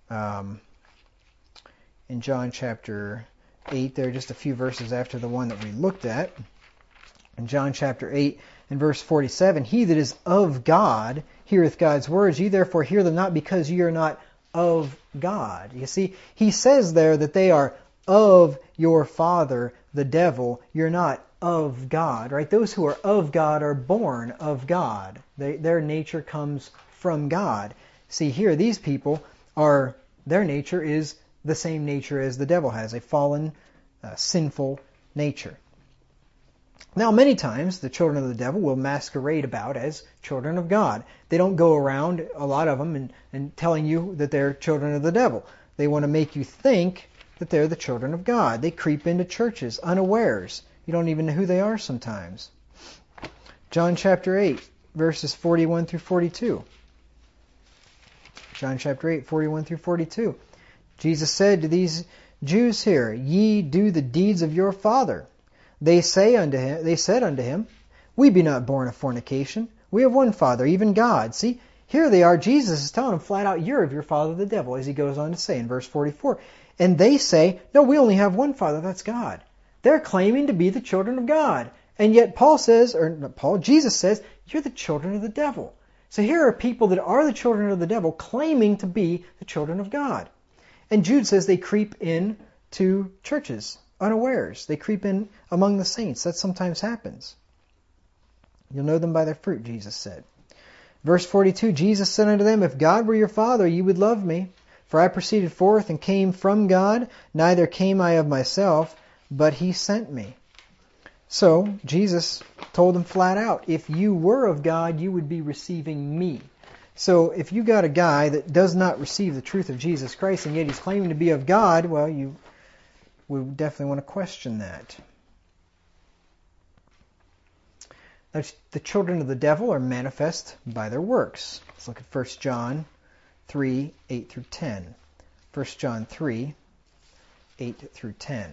In John chapter 8, there are just a few verses after the one that we looked at. In John chapter 8 and verse 47, he that is of God heareth God's words. Ye therefore hear them not, because ye are not of God. You see, he says there that they are of your father, the devil. You're not of God, right? Those who are of God are born of God. Their nature comes from God. See here, these people their nature is the same nature as the devil has, a fallen, sinful nature. Now, many times, the children of the devil will masquerade about as children of God. They don't go around, a lot of them, and telling you that they're children of the devil. They want to make you think that they're the children of God. They creep into churches unawares. You don't even know who they are sometimes. John chapter 8, verses 41 through 42. John chapter 8, 41 through 42. Jesus said to these Jews here, Ye do the deeds of your father. They said unto him, We be not born of fornication. We have one Father, even God. See, here they are. Jesus is telling them flat out, you're of your father the devil, as he goes on to say in verse 44. And they say, no, we only have one Father, that's God. They're claiming to be the children of God. And yet Jesus says, you're the children of the devil. So here are people that are the children of the devil claiming to be the children of God. And Jude says they creep in to churches unawares. They creep in among the saints. That sometimes happens. You'll know them by their fruit, Jesus said. Verse 42, Jesus said unto them, If God were your Father, ye would love me. For I proceeded forth and came from God, neither came I of myself, but he sent me. So, Jesus told them flat out, if you were of God, you would be receiving me. So, if you got a guy that does not receive the truth of Jesus Christ, and yet he's claiming to be of God, well, we definitely want to question that. The children of the devil are manifest by their works. Let's look at 1 John 3, 8 through 10. 1 John 3, 8 through 10.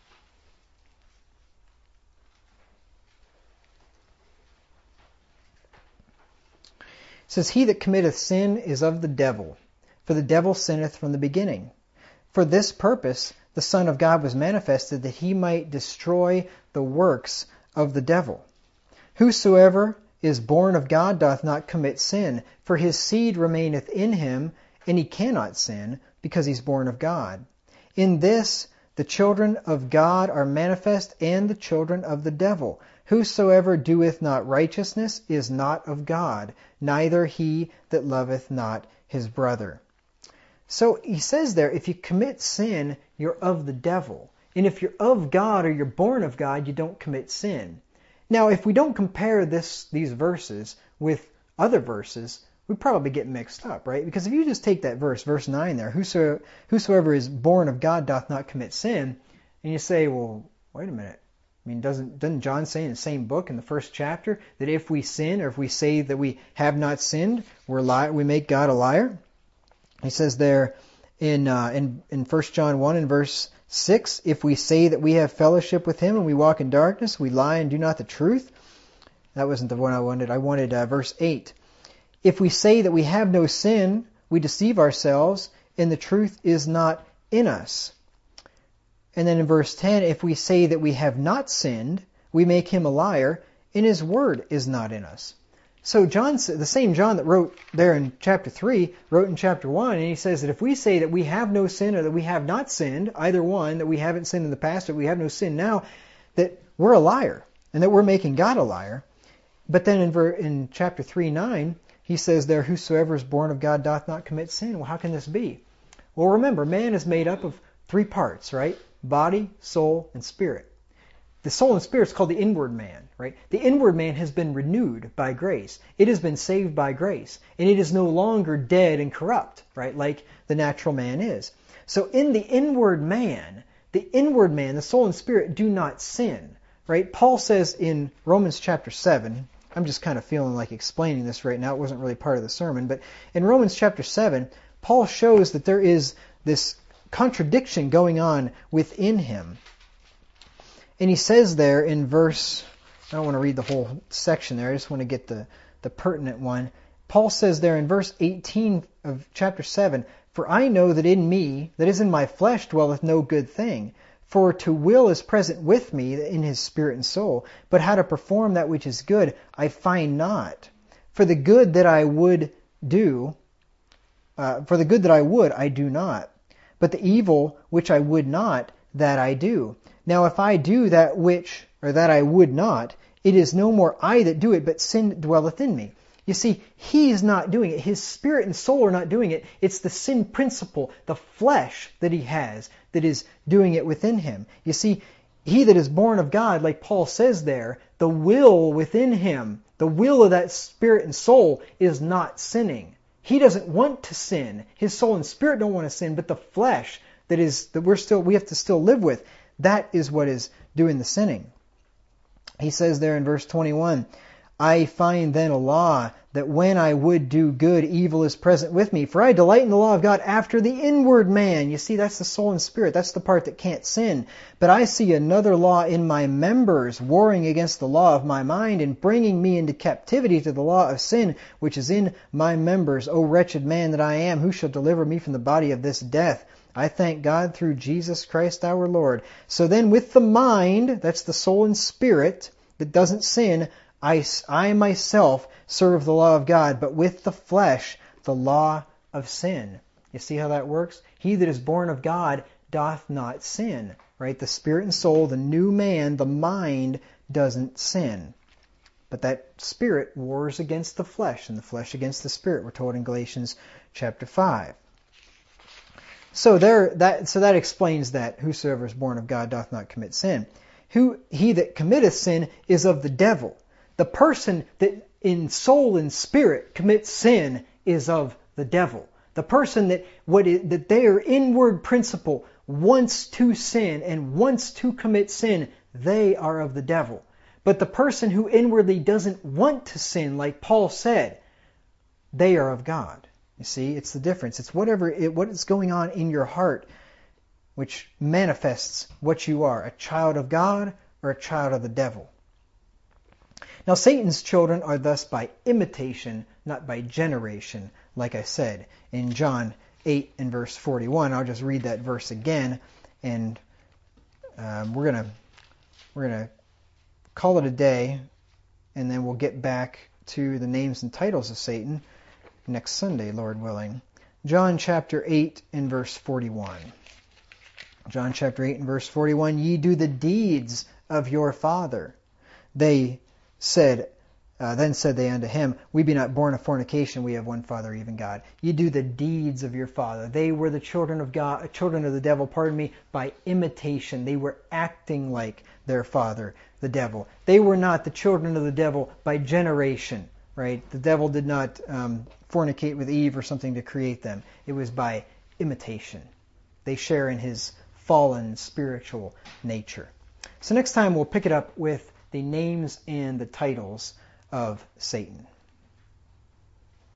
It says, He that committeth sin is of the devil, for the devil sinneth from the beginning. For this purpose the Son of God was manifested, that he might destroy the works of the devil. Whosoever is born of God doth not commit sin, for his seed remaineth in him, and he cannot sin, because he is born of God. In this the children of God are manifest, and the children of the devil. Whosoever doeth not righteousness is not of God, neither he that loveth not his brother. So he says there, if you commit sin, you're of the devil. And if you're of God or you're born of God, you don't commit sin. Now, if we don't compare these verses with other verses, we probably get mixed up, right? Because if you just take that verse 9 there, whosoever is born of God doth not commit sin, and you say, well, wait a minute. I mean, doesn't John say in the same book, in the first chapter, that if we sin or if we say that we have not sinned, we make God a liar? He says there in 1 John 1 and verse 6, if we say that we have fellowship with him and we walk in darkness, we lie and do not the truth. That wasn't the one I wanted. I wanted verse 8. If we say that we have no sin, we deceive ourselves, and the truth is not in us. And then in verse 10, if we say that we have not sinned, we make him a liar, and his word is not in us. So the same John that wrote there in chapter 3, wrote in chapter 1, and he says that if we say that we have no sin or that we have not sinned, either one, that we haven't sinned in the past or we have no sin now, that we're a liar, and that we're making God a liar. But then in chapter 3:9, he says there, whosoever is born of God doth not commit sin. Well, how can this be? Well, remember, man is made up of three parts, right? Body, soul, and spirit. The soul and spirit is called the inward man, right? The inward man has been renewed by grace. It has been saved by grace. And it is no longer dead and corrupt, right? Like the natural man is. So in the inward man, the soul and spirit do not sin, right? Paul says in Romans chapter 7, I'm just kind of feeling like explaining this right now. It wasn't really part of the sermon, but in Romans chapter 7, Paul shows that there is this contradiction going on within him. And he says there in verse, I don't want to read the whole section there, I just want to get the pertinent one. Paul says there in verse 18 of chapter 7, "For I know that in me, that is in my flesh, dwelleth no good thing. For to will is present with me in his spirit and soul, but how to perform that which is good I find not. For the good that I would, I do not. But the evil which I would not, that I do. Now if I do that I would not, it is no more I that do it, but sin dwelleth in me." You see, he is not doing it. His spirit and soul are not doing it. It's the sin principle, the flesh that he has, that is doing it within him. You see, he that is born of God, like Paul says there, the will within him, the will of that spirit and soul is not sinning. He doesn't want to sin. His soul and spirit don't want to sin, but the flesh that we have to still live with, that is what is doing the sinning. He says there in verse 21, "I find then a law, that when I would do good, evil is present with me. For I delight in the law of God after the inward man." You see, that's the soul and spirit. That's the part that can't sin. "But I see another law in my members, warring against the law of my mind, and bringing me into captivity to the law of sin, which is in my members. O wretched man that I am, who shall deliver me from the body of this death? I thank God through Jesus Christ our Lord." So then with the mind, that's the soul and spirit that doesn't sin, I myself serve the law of God, but with the flesh, the law of sin. You see how that works? He that is born of God doth not sin, right? The spirit and soul, the new man, the mind doesn't sin. But that spirit wars against the flesh, and the flesh against the spirit. We're told in Galatians chapter 5. So that explains that whosoever is born of God doth not commit sin. He that committeth sin is of the devil. The person that in soul and spirit commits sin is of the devil. The person that their inward principle wants to sin and wants to commit sin, they are of the devil. But the person who inwardly doesn't want to sin, like Paul said, they are of God. You see, it's the difference. It's what is going on in your heart which manifests what you are, a child of God or a child of the devil. Now Satan's children are thus by imitation, not by generation, like I said in John 8 and verse 41. I'll just read that verse again, and we're gonna call it a day, and then we'll get back to the names and titles of Satan next Sunday, Lord willing. John chapter 8 and verse 41. John chapter 8 and verse 41, "Ye do the deeds of your father." Then said they unto him, "We be not born of fornication, we have one Father, even God." You do the deeds of your father. They were the children of God, children of the devil, by imitation. They were acting like their father, the devil. They were not the children of the devil by generation, right? The devil did not fornicate with Eve or something to create them. It was by imitation. They share in his fallen spiritual nature. So next time we'll pick it up with the names and the titles of Satan.